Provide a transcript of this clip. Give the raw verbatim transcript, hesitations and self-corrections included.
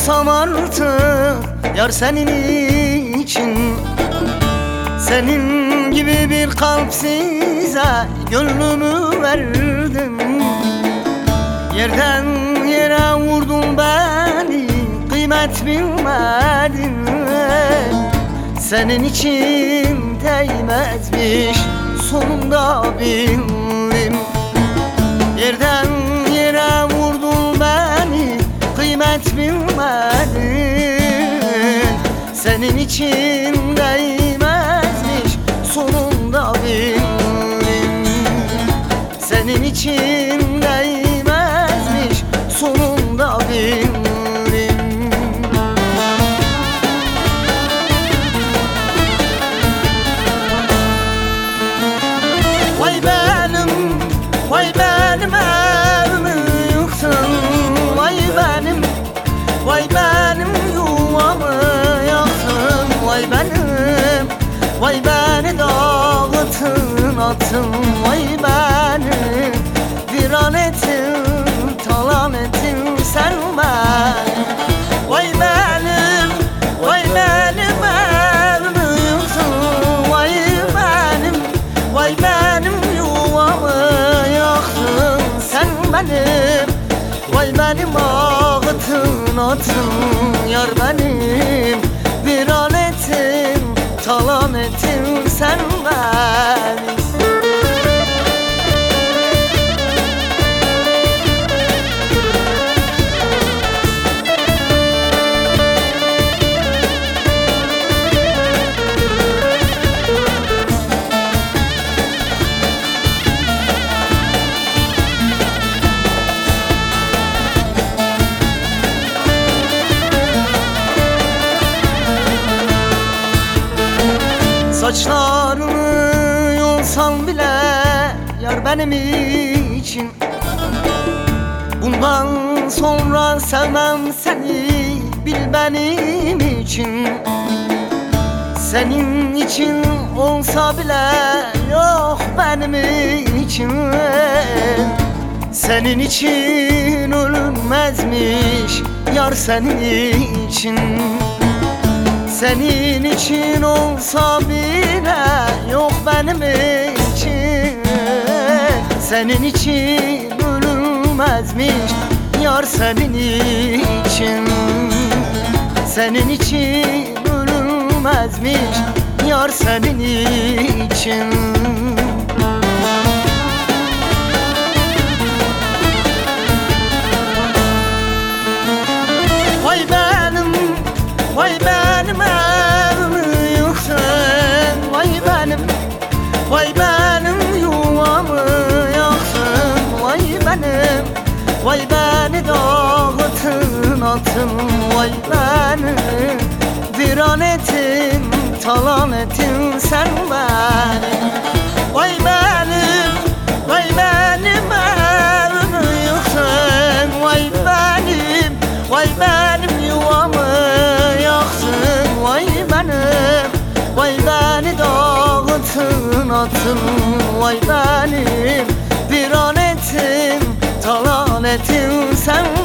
olsam artık yar senin için. Senin gibi bir kalpsize gönlümü verdim. Yerden yere vurdun beni, kıymet bilmedin. Senin için değmezmiş, sonunda bildim. Yerden yere vurdun beni, kıymet bilmedin. Senin için değmezmiş, sonunda bildim. Senin için değmezmiş, sonunda bildim. Vay benim, vay benim evimi yıktın. Vay benim, vay benim yuvamı yaktın. Vay benim, vay beni dağıttın attın. Vay beni viran ettin, talan ettin sen beni. Vay benim, vay benim evimi yıktın. Vay benim, vay benim yuvamı yaktın sen benim. Vay benim ağıtın atın yar benim. Viran ettin, talan ettin sen beni. Saçlarını yolsam bile yar benim için. Bundan sonra sevmem seni, bil benim için. Senin için olsa bile yok benim için. Senin için ölünmezmiş yar senin için. Senin için olsa bile yok benim için. Senin için ölünmezmiş yar senin için. Senin için ölünmezmiş yar senin için. Vay benim, vay benim evimi yıktın. Vay benim, vay benim yuvamı yaktın. Vay benim, vay beni dağıttın attın. Vay beni viran ettin, talan ettin sen beni. Vay benim, vay benim evimi yıktın. Vay benim, vay benim yuvamı yaktın. Vay benim, vay beni dağıttın attın. Vay benim viran ettin, talan ettin sen